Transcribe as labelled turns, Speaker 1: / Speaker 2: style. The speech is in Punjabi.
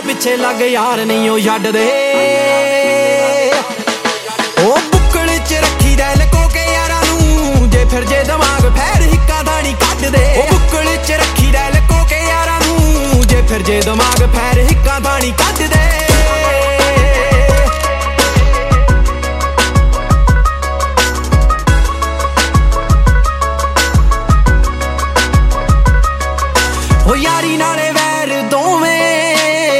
Speaker 1: ਪਿੱਛੇ ਲੱਗ ਯਾਰ ਨਹੀਂ ਉਹ ਛੱਡਦੇ। ਉਹ ਬੁੱਕਲ ਚ ਰੱਖੀ ਦਾ ਲਕੋ ਕੇ ਯਾਰਾਂ ਨੂੰ, ਜੇ ਫਿਰ ਜੇ ਦਿਮਾਗ ਫੈਰ ਹਿੱਕਾਂ ਦਾ ਨਹੀਂ ਕੱਢਦੇ। ਉਹ ਬੁੱਕਲ ਚ ਰੱਖੀ ਦਾ ਲਕੋ ਕੇ ਯਾਰਾਂ ਨੂੰ, ਜੇ ਫਿਰ ਜੇ ਦਿਮਾਗ ਫੈਰ ਹਿੱਕਾਂ ਦਾ ਨਹੀਂ ਕੱਢਦੇ।